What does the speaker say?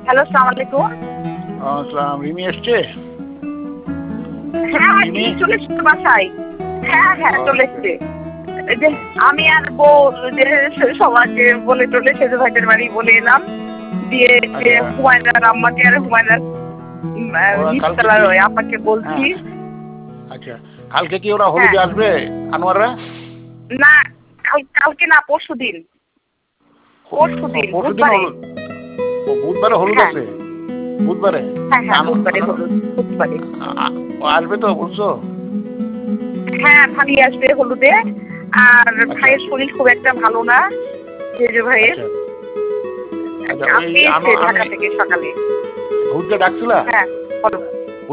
Hello, আসসালামু আলাইকুম। আসসালাম। রিমি এসছে? হ্যাঁ, রিমি? চলে এসছে বাসায়। হ্যাঁ, চলে ওকে। এসছে। এই যে আমি আর বউ যে সবাইকে বলে টলে সেজু ভাইদের বাড়ি বলে এলাম। দিয়ে যে আচ্ছা। হুমায়রার আম্মাকে আর হুমায়রার ওরা কালকে নিচতলার কি? ওই আপাকে বলছি। হ্যাঁ, আচ্ছা। কালকে কি ওরা হ্যাঁ, হলুদে আসবে আনোয়াররা? না, কালকে না, পরশুদিন। পরশুদিন পরশুদিন বুধবারে। হলুদ? ও বুধবারে হলুদ হ্যাঁ, আছে? বুধবারে? হ্যাঁ, বুধবারে হলুদ, বুধবারে। ও আসবে তো বলছো? হ্যাঁ, ভাবি আসবে হলুদে। আর আচ্ছা, ভাইয়ের শরীর খুব একটা ভালো না, সেজু ভাইয়ের। আচ্ছা, আচ্ছা। ওই আজকে এসছে ঢাকা থেকে সকালে। ঘুরতে ডাকছিলা? হ্যাঁ, বলো।